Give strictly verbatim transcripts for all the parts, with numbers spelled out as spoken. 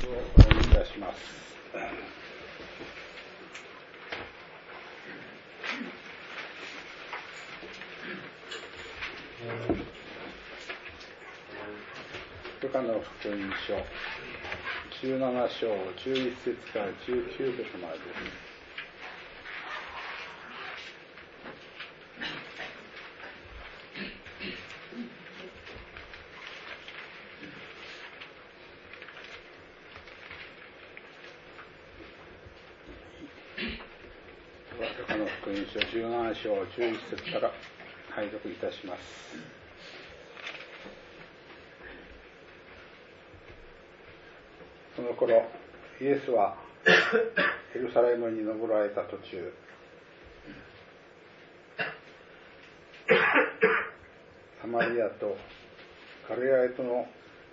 をお読みいたします。ルカの福音書じゅうなな章じゅういち節からじゅうきゅう節までです。ルカの福音書じゅうなな章じゅういち節から拝読いたします。その頃イエスはエルサレムに登られた途中、サマリアとガリラヤとの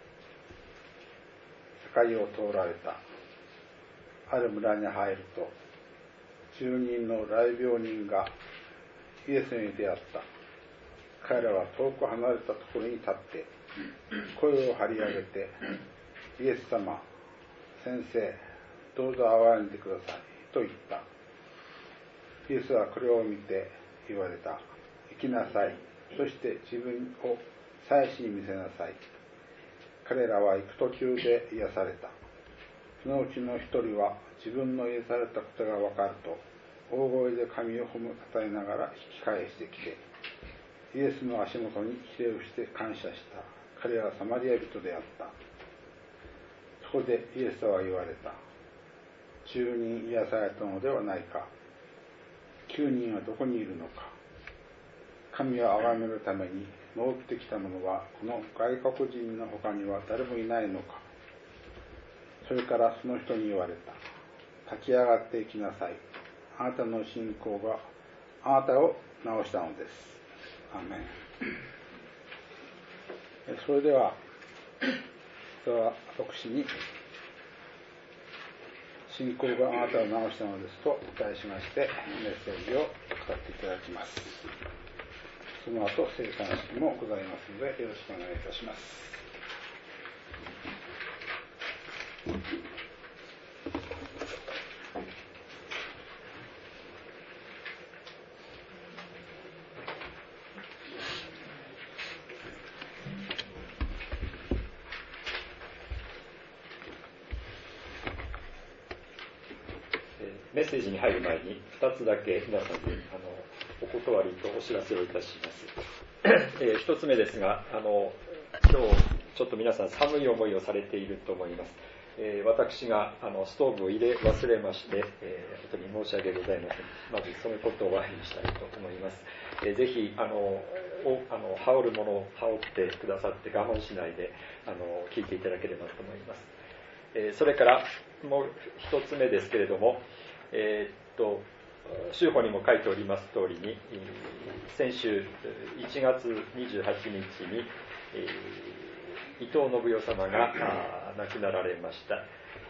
境を通られた。ある村に入ると、十人の癩病人がイエスに出会った。彼らは遠く離れたところに立って声を張り上げて、イエス様、先生、どうぞ憐れんでくださいと言った。イエスはこれを見て言われた。行きなさい。そして自分を祭司に見せなさい。彼らは行く途中で癒された。そのうちの一人は自分の癒されたことが分かると大声で神を褒めたたえながら引き返してきて、イエスの足元にひれをして感謝した。彼はサマリア人であった。そこでイエスは言われた。十人癒されたのではないか。九人はどこにいるのか。神を崇めるために戻ってきた者はこの外国人の他には誰もいないのか。それからその人に言われた。立ち上がっていきなさい。あなたの信仰があなたを治したのです。アーメン。それでは私に信仰があなたを治したのですと題しましてメッセージを語っていただきます。その後聖餐式もございますのでよろしくお願いいたします。 メッセージに入る前にふたつだけ皆さんにあのお断りとお知らせをいたします。えー、ひとつめですが、あの今日ちょっと皆さん寒い思いをされていると思います。えー、私があのストーブを入れ忘れまして、えー、本当に申し訳ございません。まずそのことをお詫びしたいと思います。えー、ぜひあのおあの羽織るものを羽織ってくださって我慢しないであの聞いていただければと思います。えー、それからもう一つ目ですけれども、えー、っと週報にも書いております通りに、先週いちがつにじゅうはちにちに、えー、伊藤信代様が亡くなられました。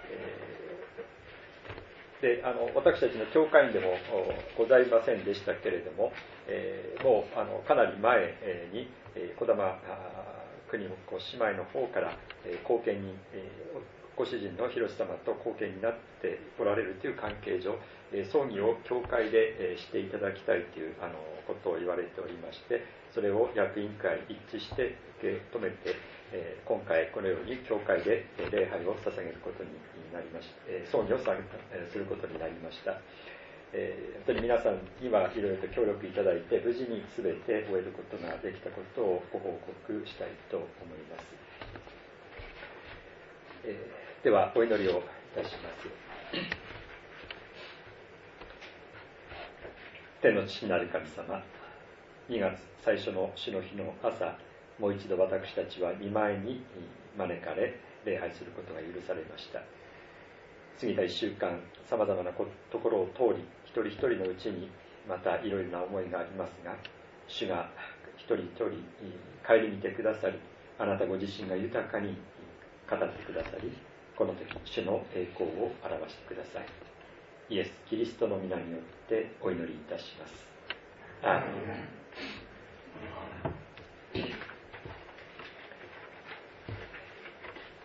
えー、であの私たちの教会員でもございませんでしたけれども、えー、もうあのかなり前に児玉国子姉妹の方から後見に、えーご主人の広様と後見になっておられるという関係上、葬儀を教会でしていただきたいというあのことを言われておりまして、それを役員会一致して受け止めて、今回このように教会で礼拝を捧げることになりました。葬儀をすることになりました。本当に皆さんにはいろいろと協力いただいて、無事に全て終えることができたことをご報告したいと思います。えー、ではお祈りをいたします。天の父なる神様、にがつ最初の主の日の朝、もう一度私たちは御前に招かれ礼拝することが許されました。過ぎたいっしゅうかん、さまざまなところを通り、一人一人のうちにまたいろいろな思いがありますが、主が一人一人顧みてくださり、あなたご自身が豊かに語ってくださり、この時主の栄光を表してください。イエス・キリストの皆によってお祈りいたします。アーメン。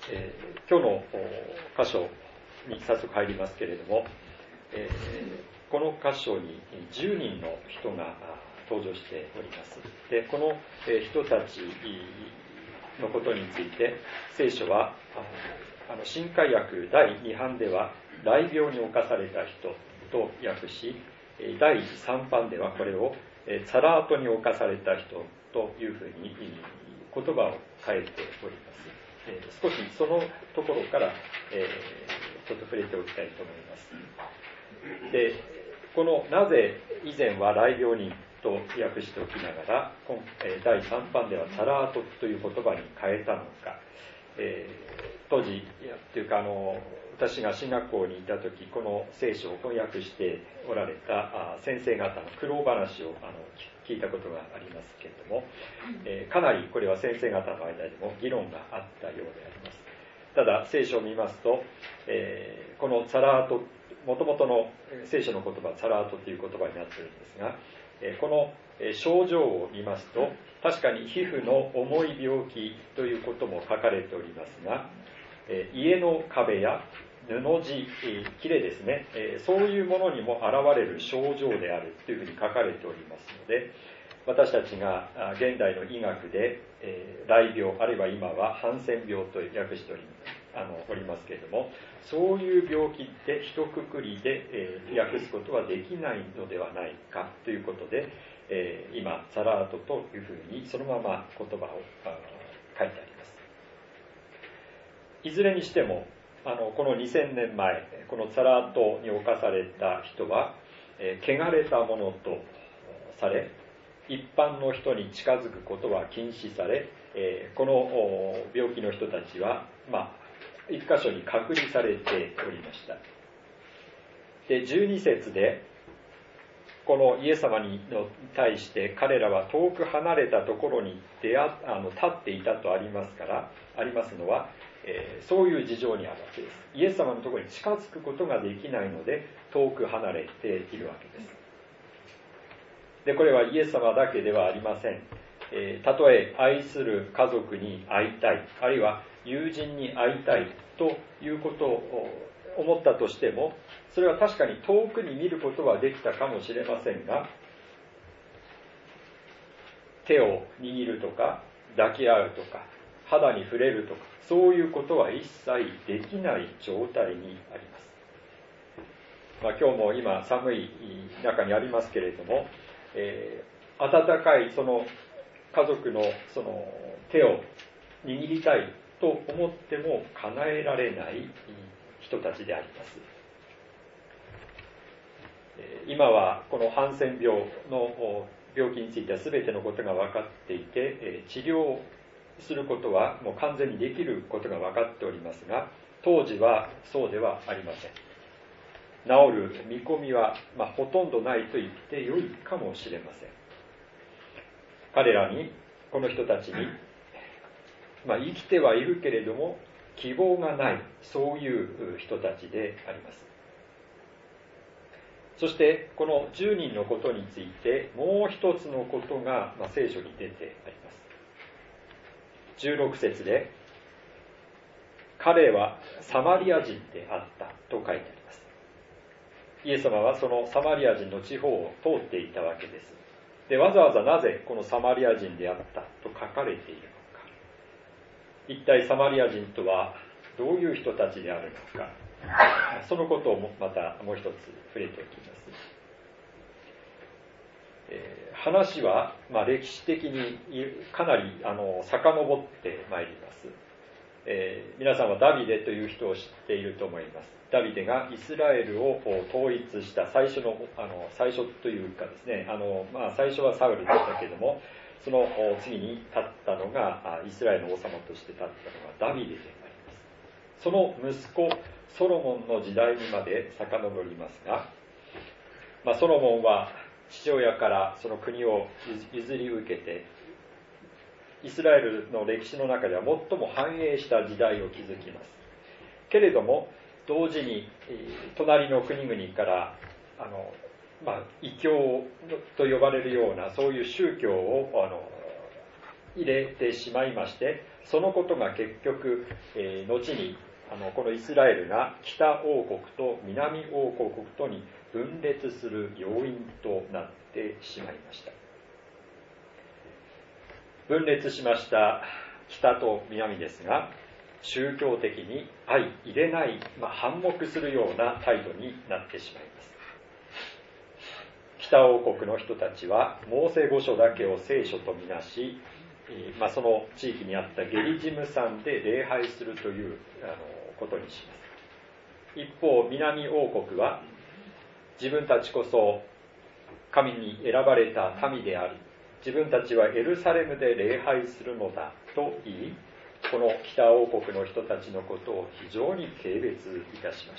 えー、今日の箇所に早速入りますけれども、えー、この箇所にじゅうにんの人が登場しております。で、この人たちのことについて聖書はあの新海訳だいに版では癩病に侵された人と訳し、だいさん版ではこれをサラートに侵された人というふうに言葉を変えております。えー、少しそのところから、えー、ちょっと触れておきたいと思います。で、このなぜ以前は癩病人と訳しておきながら今、えー、だいさん版ではサラートという言葉に変えたのか、えー、当時というかあの私が進学校にいた時この聖書を翻訳しておられた先生方の苦労話をあの聞いたことがありますけれども、えー、かなりこれは先生方の間でも議論があったようであります。ただ聖書を見ますと、えー、このサラート、もともとの聖書の言葉サラートという言葉になっているんですが、えー、この症状を見ますと確かに皮膚の重い病気ということも書かれておりますが、えー、家の壁や布地、切れですね、えー、そういうものにも現れる症状であるというふうに書かれておりますので、私たちが現代の医学で、えー、癩病あるいは今はハンセン病と訳しております、あのおりますけれども、そういう病気って一括りで、えー、訳すことはできないのではないかということで、えー、今サラートというふうにそのまま言葉を書いてあります。いずれにしてもあのこのにせんねんまえこのサラートに侵された人は、えー、汚れたものとされ一般の人に近づくことは禁止され、えー、この病気の人たちは、まあ、一箇所に隔離されておりました。で、じゅうに節でこのイエス様に対して彼らは遠く離れたところに出会あの立っていたとありますからありますのは、えー、そういう事情にあるわけです。イエス様のところに近づくことができないので遠く離れているわけです。で、これはイエス様だけではありません。えー、たとえ愛する家族に会いたい、あるいは友人に会いたいということを思ったとしても、それは確かに遠くに見ることはできたかもしれませんが、手を握るとか抱き合うとか肌に触れるとかそういうことは一切できない状態にあります。まあ、今日も今寒い中にありますけれども、えー、温かいその家族のその手を握りたいと思っても叶えられない人たちであります。今はこのハンセン病の病気については全てのことが分かっていて、治療することはもう完全にできることが分かっておりますが、当時はそうではありません。治る見込みは、まあ、ほとんどないと言ってよいかもしれません。彼らに、この人たちに、まあ、生きてはいるけれども希望がない、そういう人たちであります。そしてこのじゅうにんのことについてもう一つのことが、まあ、聖書に出てあります。じゅうろく節で彼はサマリア人であったと書いてあります。イエス様はそのサマリア人の地方を通っていたわけです。で、わざわざなぜこのサマリア人であったと書かれているのか、一体サマリア人とはどういう人たちであるのか、そのことをまたもう一つ触れておきます。えー、話は、まあ、歴史的にかなりあの遡ってまいります。えー、皆さんはダビデという人を知っていると思います。ダビデがイスラエルを統一した最初の、あの最初というかですね、あの、まあ、最初はサウルでしたけれども、その次に立ったのがイスラエルの王様として立ったのがダビデであります。その息子ソロモンの時代にまで遡りますが、まあ、ソロモンは父親からその国を譲り受けて、イスラエルの歴史の中では最も繁栄した時代を築きます。けれども同時に隣の国々からあの、まあ、異教と呼ばれるようなそういう宗教をあの入れてしまいまして、そのことが結局、えー、後にあのこのイスラエルが北王国と南王国とに分裂する要因となってしまいました。分裂しました北と南ですが、宗教的に相入れない、まあ、反目するような態度になってしまいます。北王国の人たちはモーセ五書だけを聖書とみなし、まあ、その地域にあったゲリジム山で礼拝するというあのことにします。一方、南王国は自分たちこそ神に選ばれた民であり、自分たちはエルサレムで礼拝するのだと言い、この北王国の人たちのことを非常に軽蔑いたしました。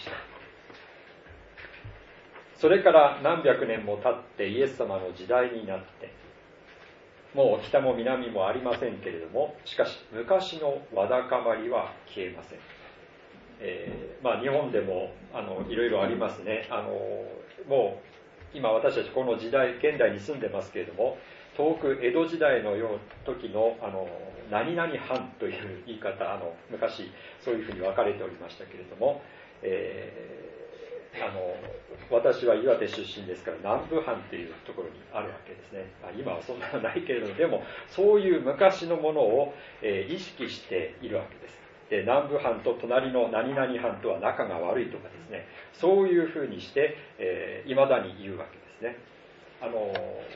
それから何百年も経ってイエス様の時代になって、もう北も南もありませんけれども、しかし昔のわだかまりは消えません。えー、まあ日本でもあのいろいろありますね。あのもう今私たちこの時代現代に住んでますけれども、遠く江戸時代のよう時のあの何々藩という言い方、あの昔そういうふうに分かれておりましたけれども、えーあの私は岩手出身ですから南部藩というところにあるわけですね。まあ、今はそんなのないけれども、でもそういう昔のものを、えー、意識しているわけです。で、南部藩と隣の何々藩とは仲が悪いとかですね、そういうふうにしてえー、未だに言うわけですね。あの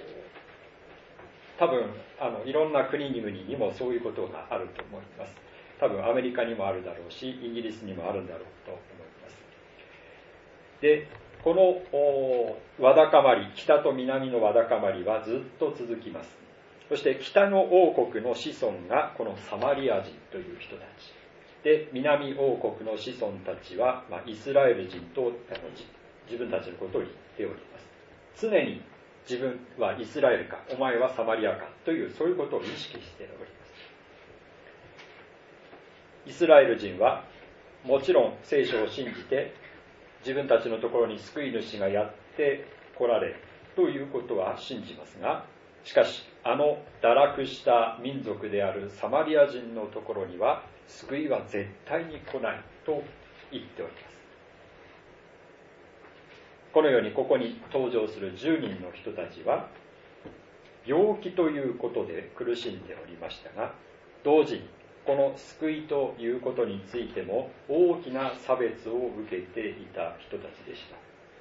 多分あのいろんな国々にもそういうことがあると思います。多分アメリカにもあるだろうし、イギリスにもあるんだろうと思います。で、このわだかまり、北と南のわだかまりはずっと続きます。そして北の王国の子孫がこのサマリア人という人たちで、南王国の子孫たちは、まあ、イスラエル人とあの自分たちのことを言っております。常に自分はイスラエルか、お前はサマリアかという、そういうことを意識しております。イスラエル人はもちろん聖書を信じて、自分たちのところに救い主がやって来られるということは信じますが、しかしあの堕落した民族であるサマリア人のところには救いは絶対に来ないと言っております。このようにここに登場するじゅうにんの人たちは病気ということで苦しんでおりましたが、同時にこの救いということについても大きな差別を受けていた人たちでした。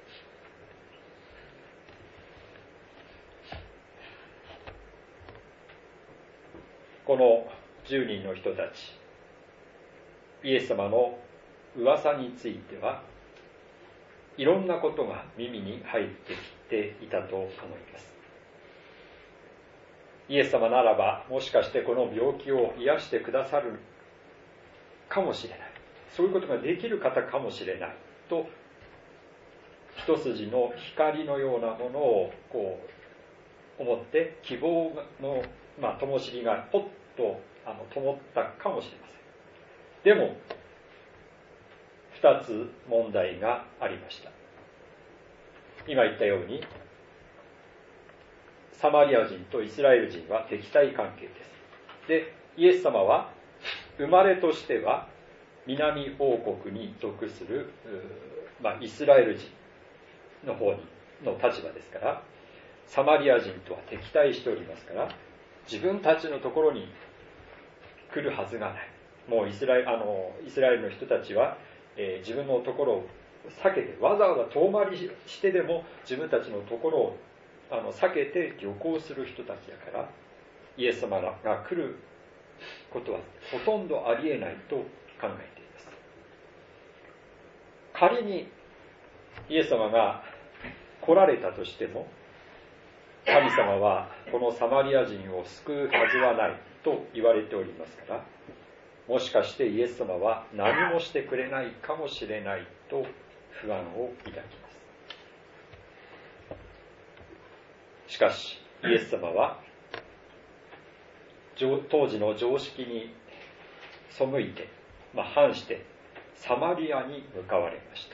このじゅうにんの人たち、イエス様の噂についてはいろんなことが耳に入ってきていたと思います。イエス様ならば、もしかしてこの病気を癒してくださるかもしれない、そういうことができる方かもしれないと、一筋の光のようなものをこう思って希望の、まあ、灯火がポッとあの灯ったかもしれません。でも二つ問題がありました。今言ったようにサマリア人とイスラエル人は敵対関係です。で、イエス様は生まれとしては南王国に属する、まあ、イスラエル人の方の立場ですから、サマリア人とは敵対しておりますから、自分たちのところに来るはずがない。もうイスラエル、あのイスラエルの人たちは、えー、自分のところを避けて、わざわざ遠回りしてでも自分たちのところをあの避けて旅行する人たちだから、イエス様が来ることはほとんどありえないと考えています。仮にイエス様が来られたとしても、神様はこのサマリア人を救うはずはないと言われておりますから、もしかしてイエス様は何もしてくれないかもしれないと不安を抱きます。しかしイエス様は当時の常識に背いて、まあ、反してサマリアに向かわれました。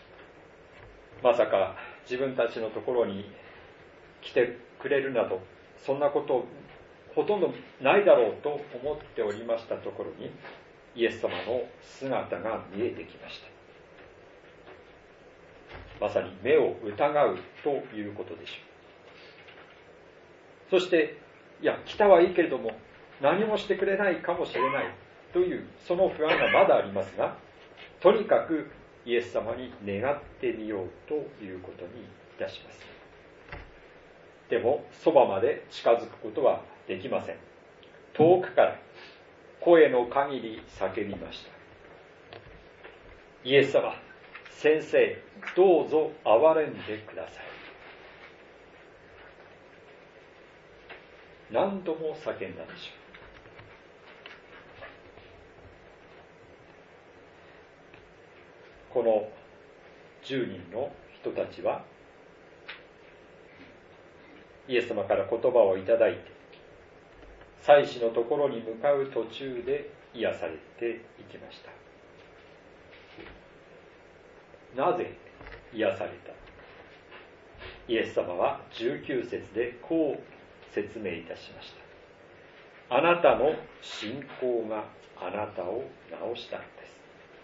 まさか自分たちのところに来てくれるなどそんなことほとんどないだろうと思っておりましたところに、イエス様の姿が見えてきました。まさに目を疑うということでしょう。そして、いや、来たはいいけれども、何もしてくれないかもしれないという、その不安がまだありますが、とにかくイエス様に願ってみようということにいたします。でも、そばまで近づくことはできません。遠くから声の限り叫びました。イエス様、先生、どうぞ憐れんでください。何度も叫んだでしょう。このじゅうにんの人たちは、イエス様から言葉をいただいて、祭司のところに向かう途中で癒されていきました。なぜ癒された？イエス様はじゅうきゅう節でこう説明いたしました。あなたの信仰があなたを治したのです。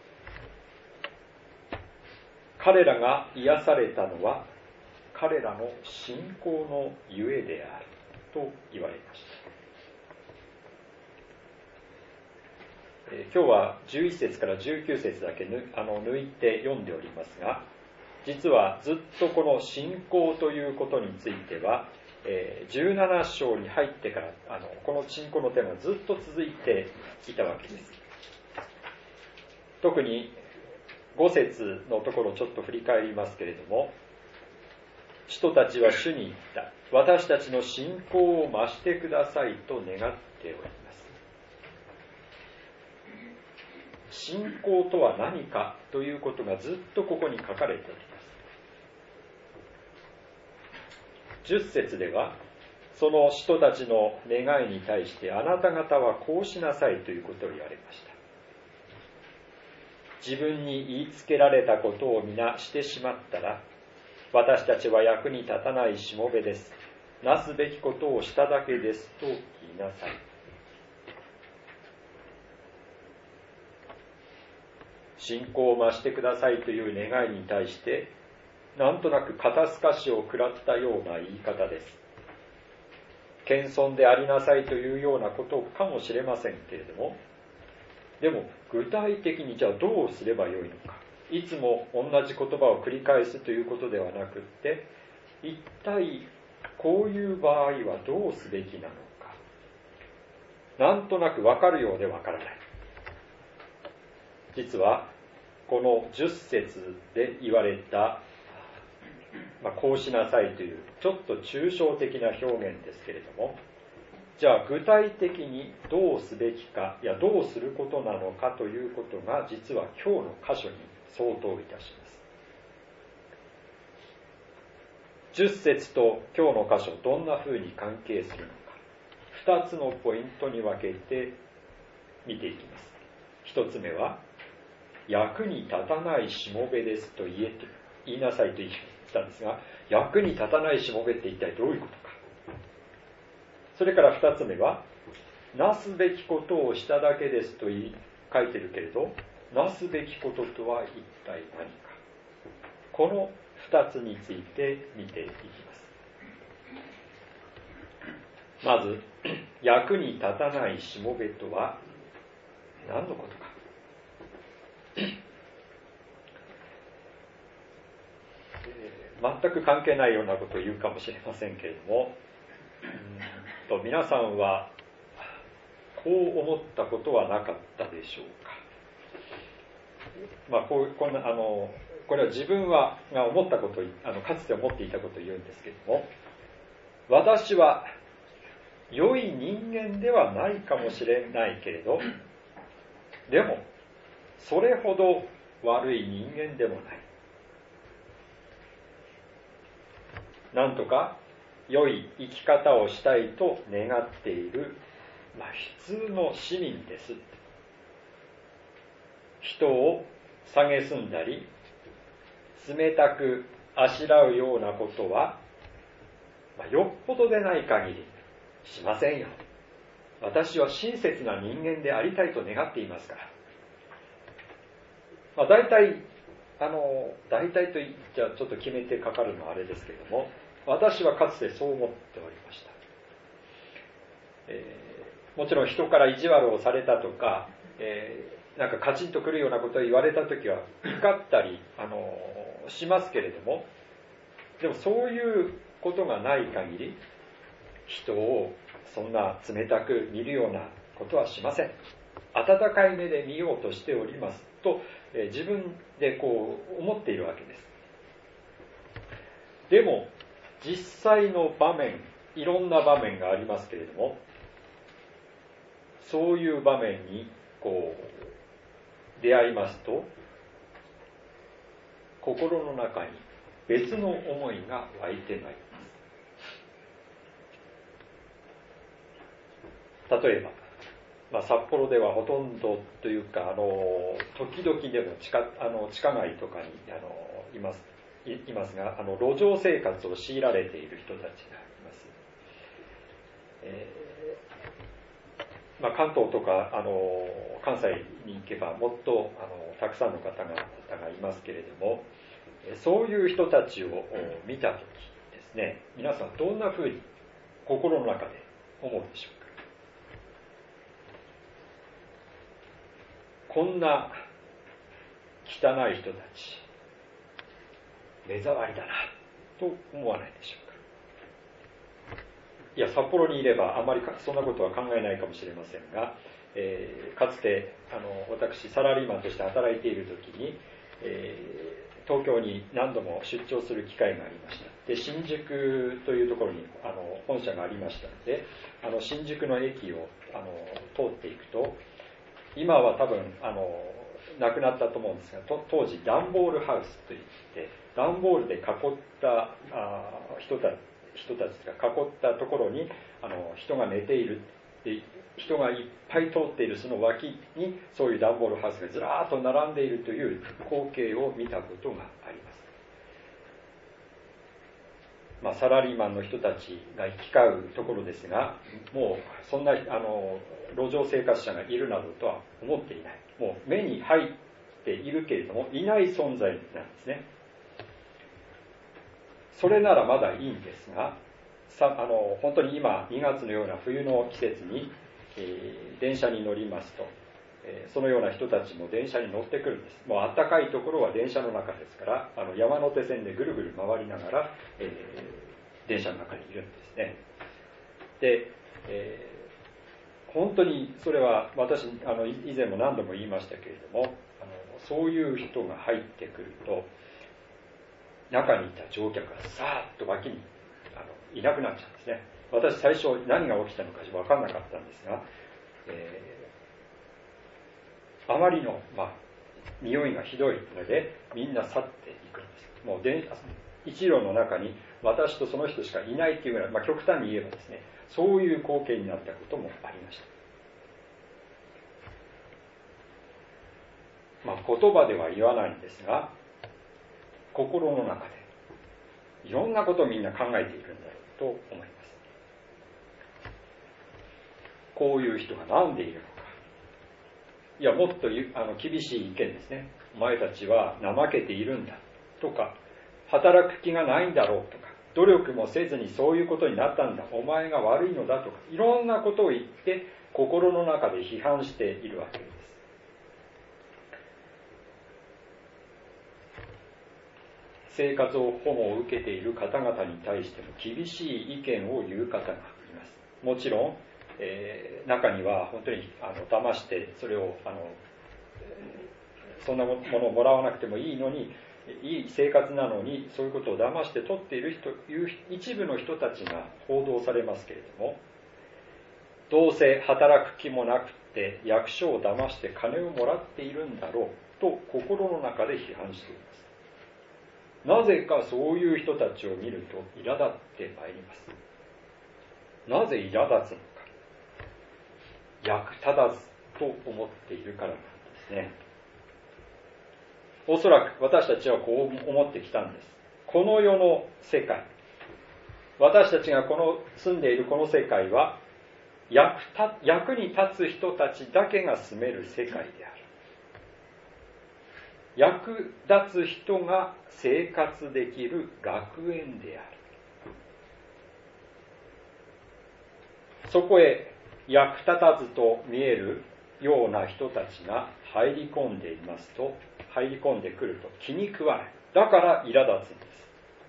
彼らが癒されたのは彼らの信仰のゆえであると言われました。えー、今日はじゅういち節からじゅうきゅう節だけぬあの抜いて読んでおりますが、実はずっとこの信仰ということについては、えー、じゅうなな章に入ってからあのこの信仰のテーマがずっと続いていたわけです。特にご節のところをちょっと振り返りますけれども、使徒たちは主に言った。私たちの信仰を増してくださいと願っております。信仰とは何かということがずっとここに書かれております。じゅっ節では、その使徒たちの願いに対して、あなた方はこうしなさいということを言われました。自分に言いつけられたことを皆してしまったら、私たちは役に立たないしもべです。なすべきことをしただけですと言いなさい。信仰を増してくださいという願いに対して、なんとなく肩透かしを食らったような言い方です。謙遜でありなさいというようなことかもしれませんけれども、でも具体的にじゃあどうすればよいのか。いつも同じ言葉を繰り返すということではなくって、一体こういう場合はどうすべきなのか。なんとなくわかるようでわからない。実はこのじゅっ節で言われた、まあ、こうしなさいというちょっと抽象的な表現ですけれども、じゃあ具体的にどうすべきか、いやどうすることなのかということが実は今日の箇所に相当いたします。じゅっ節と今日の箇所、どんな風に関係するのか、ふたつのポイントに分けて見ていきます。ひとつめは、役に立たないしもべですと言えと言いなさいと言ったんですが、役に立たないしもべって一体どういうことか。それからふたつめは、なすべきことをしただけですと言い書いてるけれど、なすべきこととは一体何か。このふたつについて見ていきます。まず、役に立たないしもべとは何のことか。全く関係ないようなことを言うかもしれませんけれども、うんと皆さんはこう思ったことはなかったでしょうか。まあ、こうこんなあのこれは自分はが思ったことをあのかつて思っていたことを言うんですけれども、私は良い人間ではないかもしれないけれど、でもそれほど悪い人間でもない。なんとか良い生き方をしたいと願っている、まあ、普通の市民です。人を蔑んだり冷たくあしらうようなことは、まあ、よっぽどでない限りしませんよ。私は親切な人間でありたいと願っていますから。まあ、大体、あの、大体と言っちゃちょっと決めてかかるのはあれですけれども、私はかつてそう思っておりました。えー、もちろん人から意地悪をされたとか、えー、なんかカチンとくるようなことを言われたときは怒ったり、あの、しますけれども、でもそういうことがない限り、人をそんな冷たく見るようなことはしません。温かい目で見ようとしておりますと、えー、自分でこう思っているわけです。でも実際の場面、いろんな場面がありますけれども、そういう場面にこう出会いますと、心の中に別の思いが湧いてまいります。例えば、まあ、札幌ではほとんどというか、あの時々でも地下、あの地下街とかにあのいますいいますが、あの路上生活を強いられている人たちがいます。えーまあ、関東とかあの関西に行けばもっとあのたくさんの方が、方がいますけれども、そういう人たちを見たときですね、皆さんどんなふうに心の中で思うでしょうか。こんな汚い人たち、目障りだなと思わないでしょうか。いや、札幌にいればあまりそんなことは考えないかもしれませんが、えー、かつてあの私サラリーマンとして働いている時に、えー、東京に何度も出張する機会がありました。で、新宿というところにあの本社がありましたので、あの新宿の駅をあの通っていくと、今は多分あのなくなったと思うんですが、と当時段ボールハウスといって段ボールで囲ったあ人た人たちが囲ったところにあの人が寝ている、で人がいっぱい通っているその脇にそういう段ボールハウスがずらーっと並んでいるという光景を見たことがあります。まあ、サラリーマンの人たちが行き交うところですが、もうそんなあの路上生活者がいるなどとは思っていない。もう目に入っているけれどもいない存在なんですね。それならまだいいんですが、さあの本当に今にがつのような冬の季節に、えー、電車に乗りますと、えー、そのような人たちも電車に乗ってくるんです。もう暖かいところは電車の中ですから、あの山手線でぐるぐる回りながら、えー、電車の中にいるんですね。で、えー、本当にそれは私あの以前も何度も言いましたけれども、あのそういう人が入ってくると中にいた乗客がさーっと脇にあのいなくなっちゃうんですね。私最初何が起きたのか分からなかったんですが、えー、あまりの、まあ、匂いがひどいのでみんな去っていくんです。もう電一両の中に私とその人しかいないっていうぐらい、まあ、極端に言えばですね、そういう光景になったこともありました。まあ、言葉では言わないんですが、心の中でいろんなことをみんな考えているんだろうと思います。こういう人が何でいるのか。いや、もっとあの厳しい意見ですね。お前たちは怠けているんだとか、働く気がないんだろうとか、努力もせずにそういうことになったんだ、お前が悪いのだとか、いろんなことを言って心の中で批判しているわけです。生活を保護を受けている方々に対しても厳しい意見を言う方がいます。もちろん、えー、中には本当にあの騙してそれをあの、えー、そんなものをもらわなくてもいいのに、いい生活なのにそういうことを騙して取っている人いう一部の人たちが報道されますけれども、どうせ働く気もなくて役所を騙して金をもらっているんだろうと心の中で批判しています。なぜかそういう人たちを見ると苛立ってまいります。なぜ苛立つのか。役立たずと思っているからなんですね。おそらく私たちはこう思ってきたんです。この世の世界、 私たちがこの住んでいるこの世界は 役, た役に立つ人たちだけが住める世界である。役立つ人が生活できる楽園である。そこへ役立たずと見えるような人たちが入り込んでいますと、入り込んでくると気に食わない。だから苛立つんです。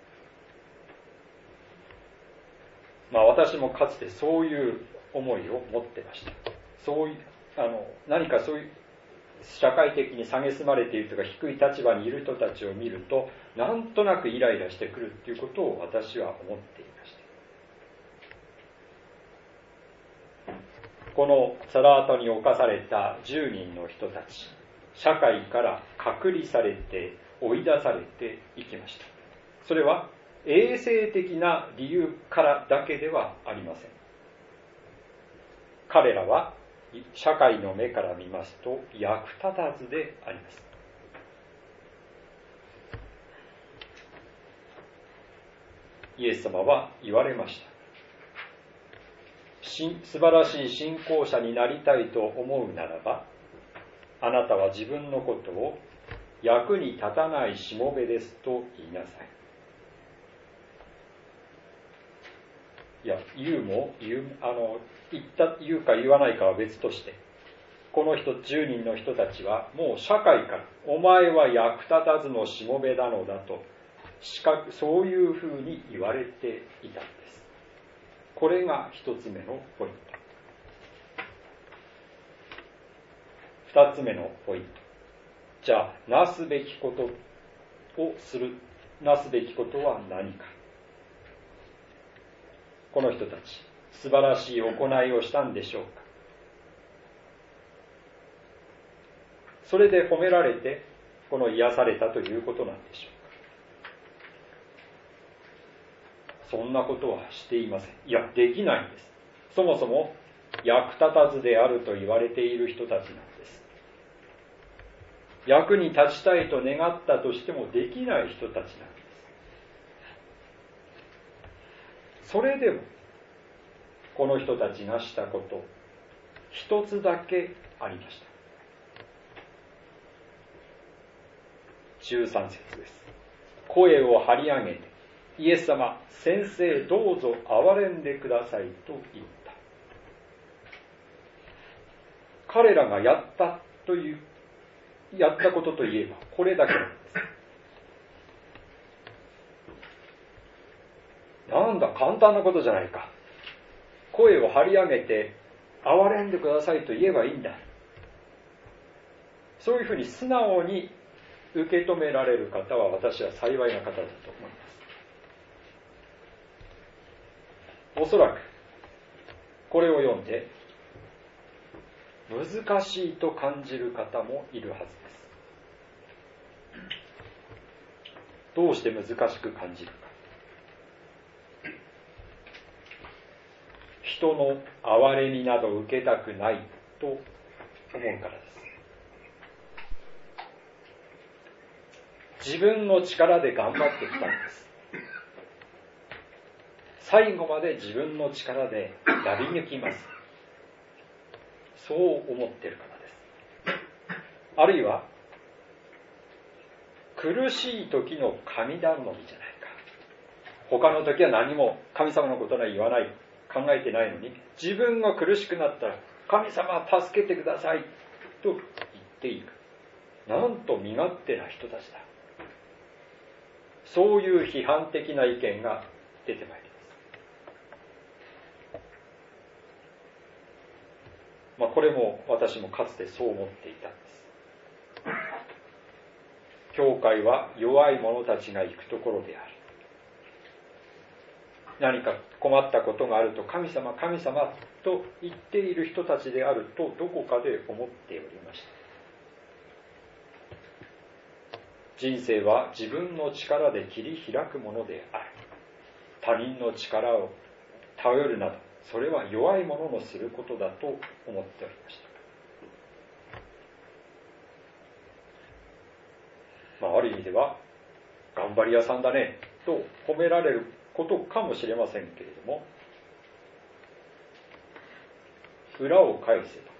まあ私もかつてそういう思いを持ってました。そういうあの何かそういう社会的に蔑まれているとか低い立場にいる人たちを見ると、なんとなくイライラしてくるっていうことを私は思っていました。このサラートに侵されたじゅうにんの人たち、社会から隔離されて追い出されていきました。それは衛生的な理由からだけではありません。彼らは社会の目から見ますと役立たずであります。イエス様は言われました。素晴らしい信仰者になりたいと思うならば、あなたは自分のことを役に立たないしもべですと言いなさい。いや、言うも言うあの言った言うか言わないかは別として、この人じゅうにんの人たちはもう社会からお前は役立たずのしもべなのだとしかそういうふうに言われていたんです。これが一つ目のポイント。二つ目のポイント。じゃあなすべきことをするなすべきことは何か。この人たち素晴らしい行いをしたんでしょうか。それで褒められてこの癒されたということなんでしょうか。そんなことはしていません。いや、できないんです。そもそも役立たずであると言われている人たちなんです。役に立ちたいと願ったとしてもできない人たちなんです。それでもこの人たちがしたこと一つだけありました。じゅうさん節です。声を張り上げて、イエス様、先生どうぞ憐れんでくださいと言った。彼らがやったというやったことといえばこれだけなんです。なんだ、簡単なことじゃないか。声を張り上げて憐れんでくださいと言えばいいんだ。そういうふうに素直に受け止められる方は私は幸いな方だと思います。おそらくこれを読んで難しいと感じる方もいるはずです。どうして難しく感じるか。人の憐れみなど受けたくないと思うからです。自分の力で頑張ってきたんです。最後まで自分の力でやり抜きます。そう思っているからです。あるいは苦しい時の神頼みじゃないか。他の時は何も神様のことは言わない、考えてないのに、自分が苦しくなったら神様助けてくださいと言っていく。なんと身勝手な人たちだ。そういう批判的な意見が出てまいります。まあ、これも私もかつてそう思っていたんです。教会は弱い者たちが行くところである。何か困ったことがあると神様神様と言っている人たちであるとどこかで思っておりました。人生は自分の力で切り開くものである。他人の力を頼るなど、それは弱い者のすることだと思っておりました。まあ、ある意味では頑張り屋さんだねと褒められることかもしれませんけれども、裏を返せば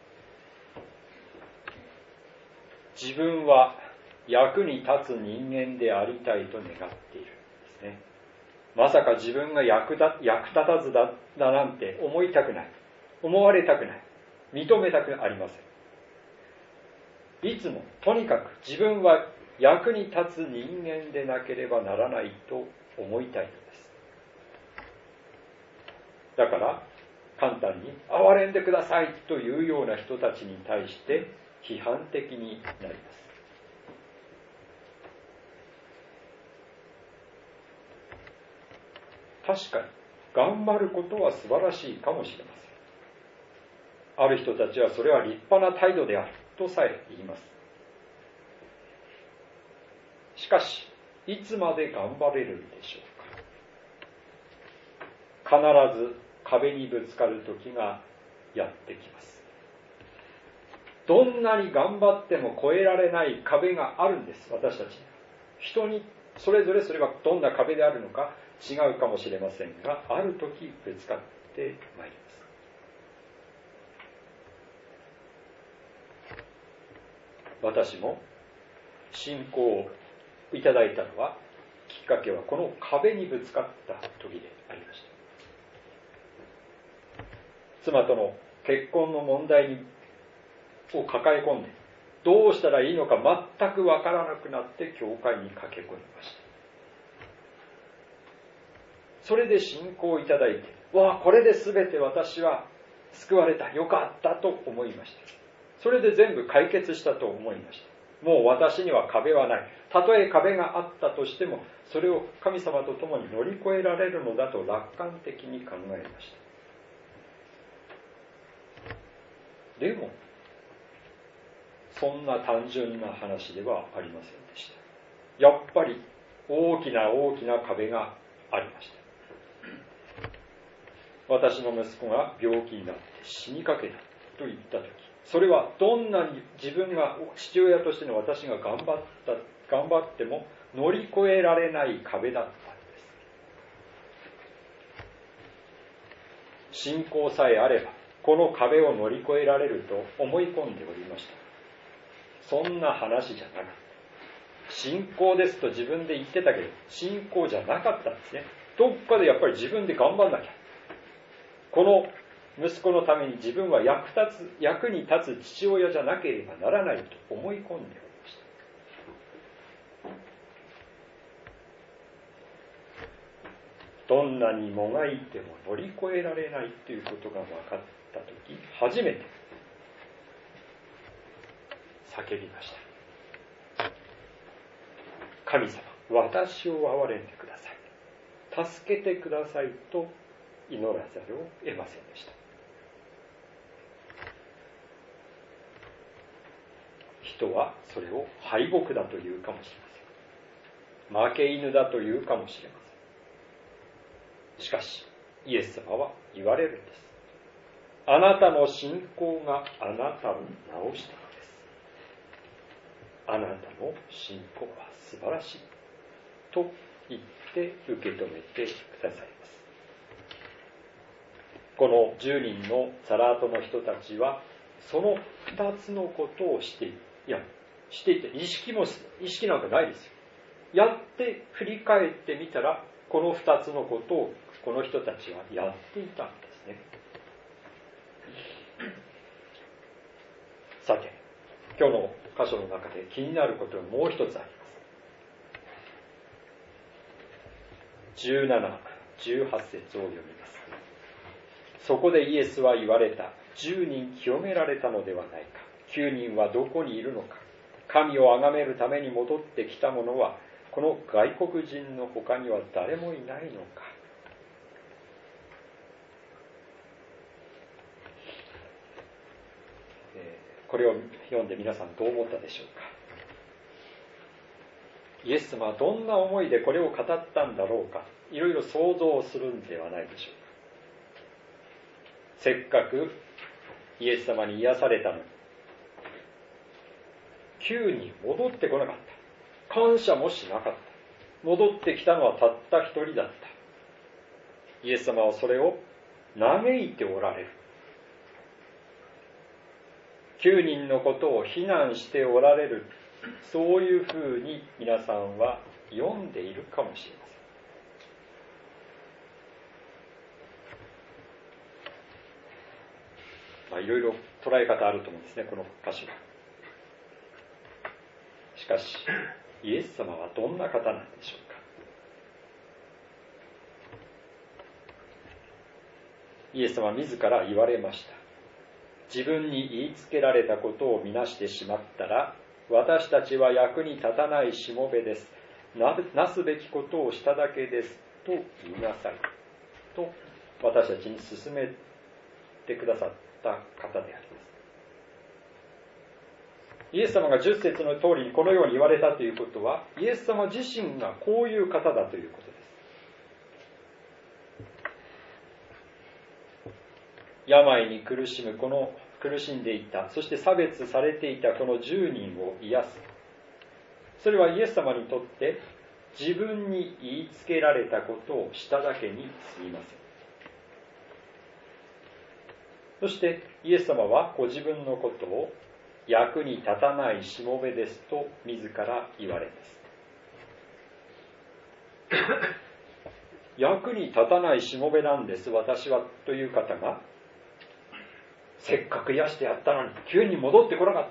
自分は役に立つ人間でありたいと願っているんですね。まさか自分が役立、役立たずだ、だなんて思いたくない。思われたくない。認めたくありません。いつもとにかく自分は役に立つ人間でなければならないと思いたいのです。だから簡単に憐れんでくださいというような人たちに対して批判的になります。確かに頑張ることは素晴らしいかもしれません。ある人たちはそれは立派な態度であるとさえ言います。しかしいつまで頑張れるでしょうか。必ず壁にぶつかる時がやってきます。どんなに頑張っても越えられない壁があるんです。私たち人にそれぞれそれがどんな壁であるのか違うかもしれませんが、ある時ぶつかってまいります。私も信仰をいただいたのは、きっかけはこの壁にぶつかった時でありました。妻との結婚の問題にを抱え込んで、どうしたらいいのか全くわからなくなって教会に駆け込みました。それで信仰をいただいて、わあ、これで全て私は救われた、よかったと思いました。それで全部解決したと思いました。もう私には壁はない。たとえ壁があったとしても、それを神様と共に乗り越えられるのだと楽観的に考えました。でも、そんな単純な話ではありませんでした。やっぱり大きな大きな壁がありました。私の息子が病気になって死にかけたと言ったとき、それはどんなに自分が父親としての私が頑張った頑張っても乗り越えられない壁だったんです。信仰さえあればこの壁を乗り越えられると思い込んでおりました。そんな話じゃなかった。信仰ですと自分で言ってたけど、信仰じゃなかったんですね。どっかでやっぱり自分で頑張んなきゃ。この息子のために自分は役立つ、役に立つ父親じゃなければならないと思い込んでおりました。どんなにもがいても乗り越えられないということが分かったとき、初めて叫びました。神様、私を憐れんでください。助けてくださいと祈らざるを得ませんでした。人はそれを敗北だというかもしれません。負け犬だというかもしれません。しかし、イエス様は言われるんです。あなたの信仰があなたを治したのです。あなたの信仰は素晴らしいと言って受け止めてくださいます。このじゅうにんのザラートの人たちはそのふたつのことをしている。いや、していて意識も意識なんかないですよ。やって振り返ってみたらこのふたつのことをこの人たちはやっていたんですね。さて、今日の箇所の中で気になることがもう一つあります。じゅうなな、じゅうはち節を読みます。そこでイエスは言われた。じゅうにん清められたのではないか。きゅうにんはどこにいるのか。神を崇めるために戻ってきた者はこの外国人の他には誰もいないのか。えー、これを読んで皆さんどう思ったでしょうか。イエス様はどんな思いでこれを語ったんだろうか。いろいろ想像するんではないでしょうか。せっかくイエス様に癒されたのにきゅうにん戻ってこなかった。感謝もしなかった。戻ってきたのはたった一人だった。 イエス様はそれを嘆いておられる。きゅうにんのことを非難しておられる。そういうふうに皆さんは読んでいるかもしれません。まあ、いろいろ捉え方あると思うんですね、この箇所は。しかし、イエス様はどんな方なんでしょうか。イエス様は自ら言われました。自分に言いつけられたことをみなしてしまったら、私たちは役に立たないしもべです。な, なすべきことをしただけです。と言いなさい。と私たちに勧めてくださった方であります。イエス様がじゅっ節の通りにこのように言われたということは、イエス様自身がこういう方だということです。病に苦しむこの苦しんでいた、そして差別されていたこのじゅうにんを癒す。それはイエス様にとって自分に言いつけられたことをしただけに過ぎません。そしてイエス様はご自分のことを役に立たないしもべですと自ら言われます。役に立たないしもべなんです私はという方が、せっかく癒してやったのに急に戻ってこなかった、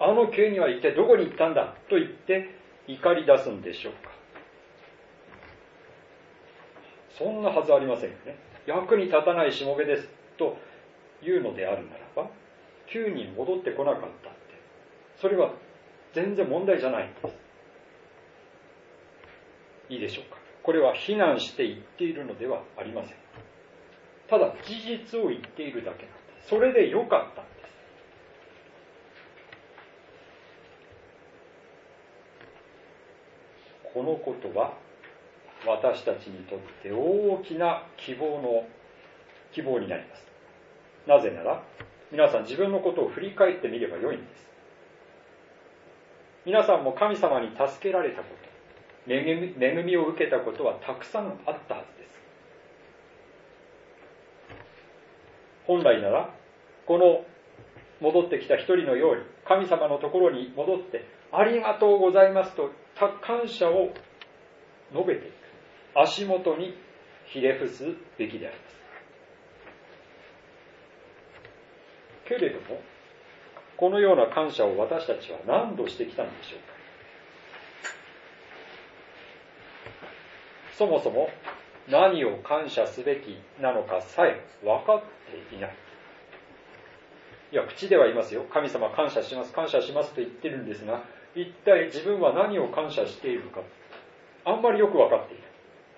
あの急には一体どこに行ったんだと言って怒り出すんでしょうか。そんなはずありませんよね。役に立たないしもべですというのであるならば、急に戻ってこなかったって、それは全然問題じゃないんです。いいでしょうか。これは非難して言っているのではありません。ただ事実を言っているだけなんです。それでよかったんです。このことは私たちにとって大きな希望の希望になります。なぜなら皆さん自分のことを振り返ってみればよいんです。皆さんも神様に助けられたこと、恵み、恵みを受けたことはたくさんあったはずです。本来ならこの戻ってきた一人のように神様のところに戻ってありがとうございますと感謝を述べていく、足元にひれ伏すべきであります。けれどもこのような感謝を私たちは何度してきたのでしょうか。そもそも何を感謝すべきなのかさえ分かっていない。いや、口では言いますよ。神様感謝します、感謝しますと言ってるんですが、一体自分は何を感謝しているのか、あんまりよく分かっていない。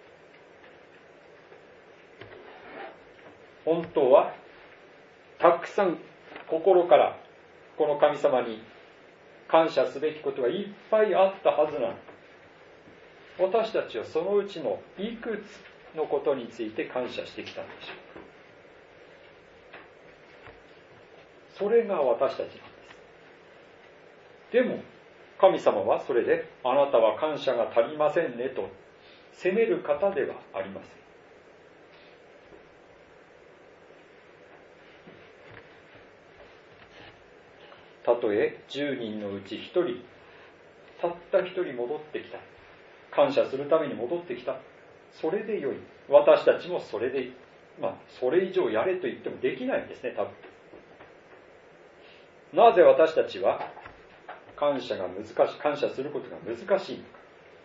本当はたくさん心からこの神様に感謝すべきことがいっぱいあったはずなの。私たちはそのうちのいくつのことについて感謝してきたんでしょうか。それが私たちなんです。でも神様はそれであなたは感謝が足りませんねと責める方ではありません。たとえじゅうにんのうちひとり、たったひとり戻ってきた、感謝するために戻ってきた、それでよい。私たちもそれで、まあそれ以上やれと言ってもできないんですね、多分。なぜ私たちは感謝が難しい、感謝することが難しいのか。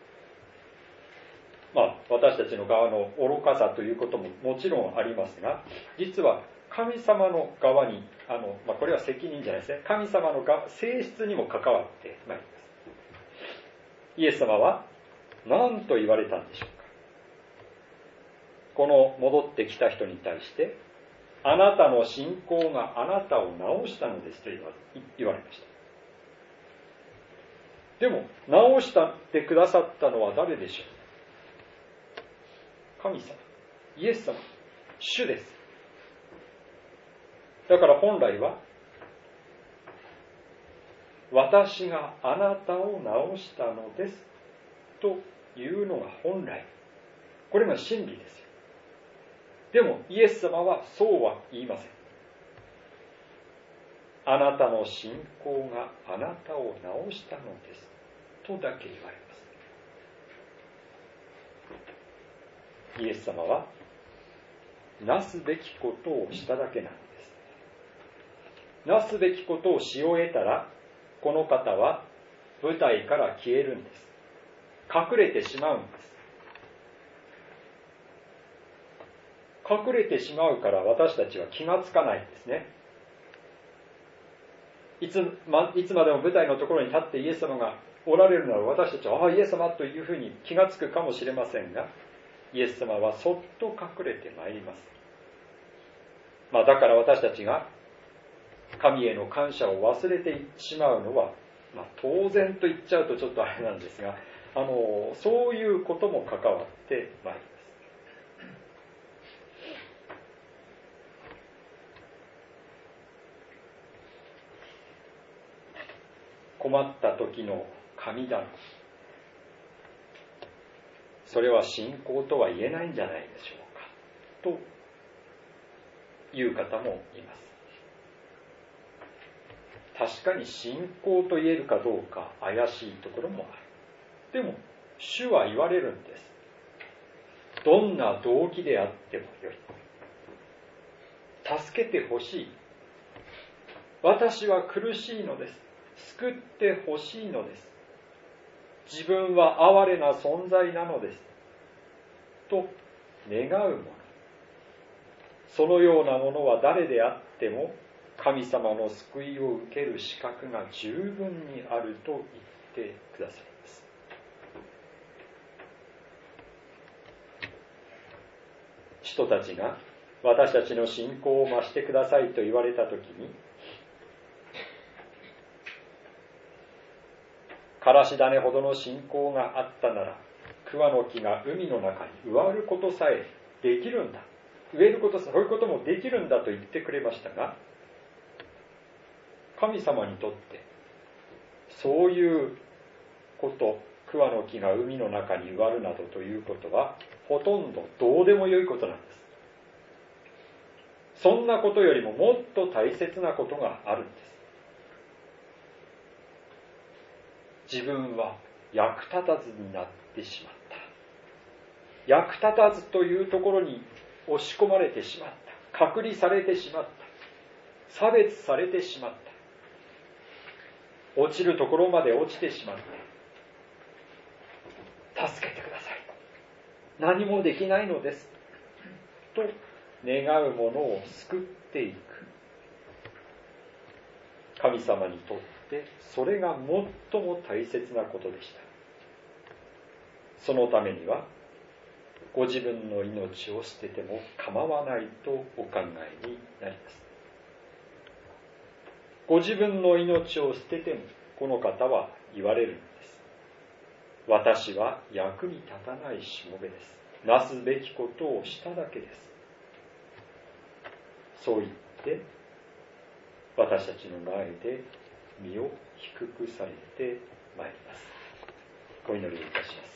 まあ私たちの側の愚かさということももちろんありますが、実は神様の側に、あの、まあ、これは責任じゃないですね。神様の性質にも関わってまいります。イエス様は何と言われたんでしょうか。この戻ってきた人に対して、あなたの信仰があなたを治したのですと言われました。でも治したってくださったのは誰でしょう。神様、イエス様、主です。だから本来は私があなたを治したのですというのが本来、これが真理ですよ。 でもイエス様はそうは言いません。あなたの信仰があなたを治したのですとだけ言われます。イエス様はなすべきことをしただけなのです。なすべきことをし終えたら、この方は舞台から消えるんです。隠れてしまうんです。隠れてしまうから私たちは気がつかないんですね。いつま、いつまでも舞台のところに立ってイエス様がおられるなら私たちは、ああ、イエス様というふうに気がつくかもしれませんが、イエス様はそっと隠れてまいります。まあ、だから私たちが神への感謝を忘れてしまうのは、まあ、当然と言っちゃうとちょっとあれなんですが、あのそういうことも関わってまいります。困った時の神頼み、それは信仰とは言えないんじゃないでしょうかという方もいます。確かに信仰と言えるかどうか怪しいところもある。でも主は言われるんです。どんな動機であってもよい。助けてほしい。私は苦しいのです。救ってほしいのです。自分は哀れな存在なのです。と願うもの。そのようなものは誰であっても神様の救いを受ける資格が十分にあると言ってくださいます。人たちが私たちの信仰を増してくださいと言われたときに、からし種ほどの信仰があったなら、桑の木が海の中に植わることさえできるんだ。植えることさ、そういうこともできるんだと言ってくれましたが、神様にとってそういうこと、桑の木が海の中に植わるなどということはほとんどどうでもよいことなんです。そんなことよりももっと大切なことがあるんです。自分は役立たずになってしまった。役立たずというところに押し込まれてしまった。隔離されてしまった。差別されてしまった。落ちるところまで落ちてしまった。助けてください。何もできないのです。と願うものを救っていく。神様にとってそれが最も大切なことでした。そのためにはご自分の命を捨てても構わないとお考えになります。ご自分の命を捨ててもこの方は言われるのです。私は役に立たないしもべです。なすべきことをしただけです。そう言って私たちの前で身を低くされてまいります。お祈りいたします。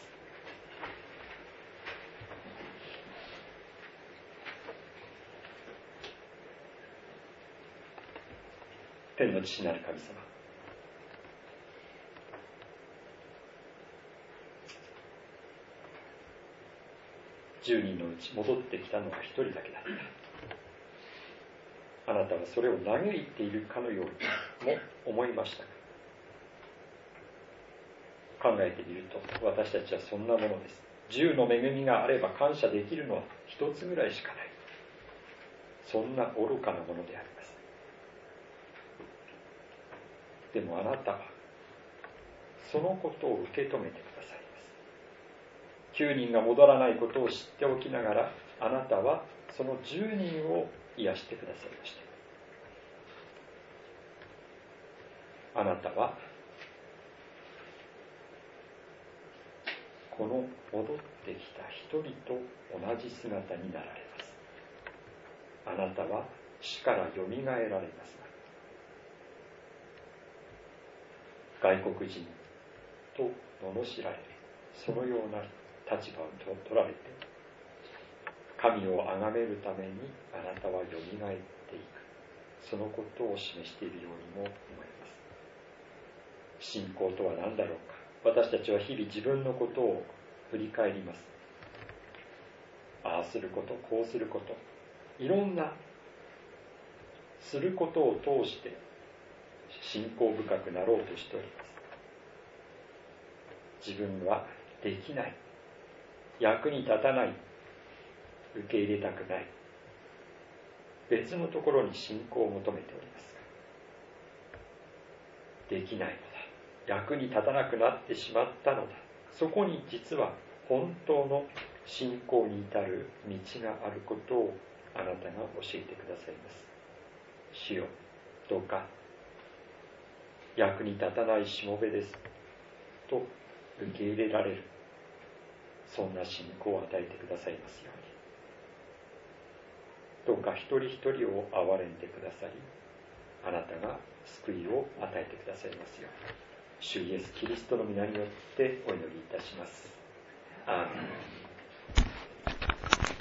天の父なる神様、十人のうち戻ってきたのは一人だけだった。あなたはそれを嘆いているかのようにも思いましたが、考えてみると私たちはそんなものです。十の恵みがあれば感謝できるのは一つぐらいしかない。そんな愚かなものであります。でもあなたはそのことを受け止めてくださいます。九人が戻らないことを知っておきながら、あなたはその十人を癒してくださいました。あなたはこの戻ってきた一人と同じ姿になられます。あなたは死からよみがえられますが、外国人と罵られるそのような立場を取られて、 神を崇めるためにあなたはよみがえっていく、そのことを示しているようにも思います。信仰とは何だろうか。私たちは日々自分のことを振り返ります。ああすること、こうすること、いろんなすることを通して信仰深くなろうとしております。自分はできない、役に立たない、受け入れたくない、別のところに信仰を求めております。できないのだ、役に立たなくなってしまったのだ、そこに実は本当の信仰に至る道があることをあなたが教えてくださいます。主よ、どうか役に立たないしもべですと受け入れられる、そんな信仰を与えてくださいますように。どうか一人一人を憐れんでくださり、あなたが救いを与えてくださいますように。主イエスキリストの皆によってお祈りいたします。アーメン。